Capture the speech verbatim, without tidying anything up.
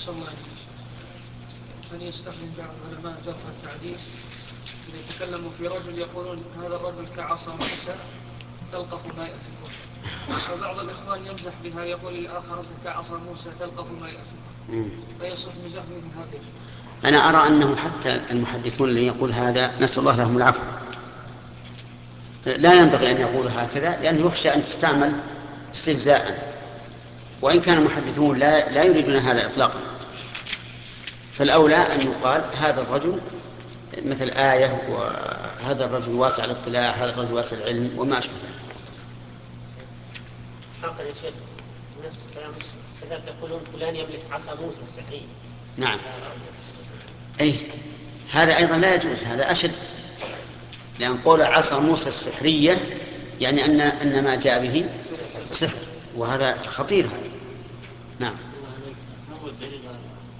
أحسن الله من يستخدم بعض العلماء جرح التعديل إذا يتكلموا في رجل يقولون هذا الرجل كعصا موسى تلقف ما يأفكه، وبعض الإخوان يمزح بها يقول الآخر أنت كعصا موسى تلقف ما يأفكه، فيصح مزاح من هذا. أنا أرى أنه حتى المحدثون اللي يقول هذا نسأل الله لهم العفو لا ينبغي أن يقول هكذا، لأنه يخشى أن تستعمل استهزاء، وإن كان المحدثون لا, لا يريدون هذا إطلاقا. فالأولى أن يقال هذا الرجل مثل آية، وهذا الرجل واسع الاطلاع، هذا الرجل واسع العلم، وما أشبه ذلك. حقا يا شيخ نفس الكلام كذلك يقولون فلان يملك عصا موسى السحرية. نعم أي هذا أيضا لا يجوز، هذا أشد، لأن قول عصا موسى السحرية يعني أن أن ما جاء به سحر، وهذا خطير هذا. نعم.